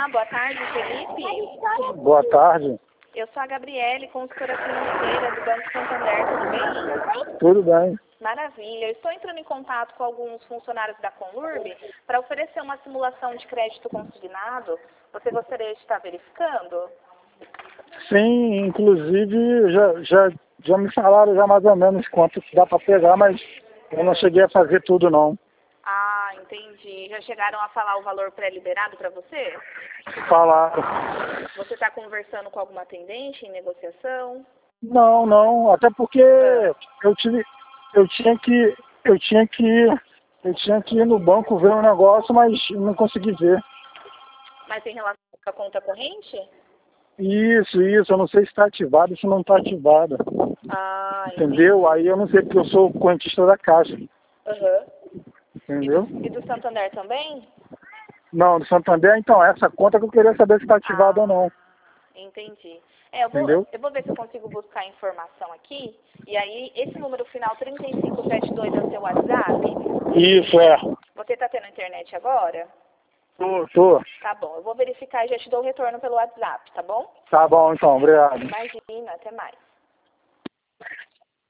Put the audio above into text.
Olá, boa tarde, Felipe. Boa tarde. Eu sou a Gabriele, consultora financeira do Banco Santander, tudo bem? Tudo bem. Maravilha. Eu estou entrando em contato com alguns funcionários da Conurb para oferecer uma simulação de crédito consignado. Você gostaria de estar verificando? Sim, inclusive já me falaram já mais ou menos quanto que dá para pegar, mas eu não cheguei a fazer tudo não. Ah, entendi. Já chegaram a falar o valor pré-liberado para você? Falaram. Você está conversando com alguma atendente em negociação? Não, até porque eu tinha que ir no banco ver um negócio, mas não consegui ver. Mas em relação à conta corrente? Isso, eu não sei se está ativado ou se não está ativado. Ah, Entendeu? entendi. Aí eu não sei porque eu sou correntista da Caixa. Aham. Entendeu? E do Santander também? Não, do Santander, então, essa conta que eu queria saber se está ativada ou não. Entendi. Entendeu? Eu vou ver se eu consigo buscar informação aqui. E aí, esse número final 3572 é o seu WhatsApp? Isso, é. Você está tendo internet agora? Tô. Tá bom, eu vou verificar e já te dou o retorno pelo WhatsApp, tá bom? Tá bom, então, obrigado. Imagina, até mais.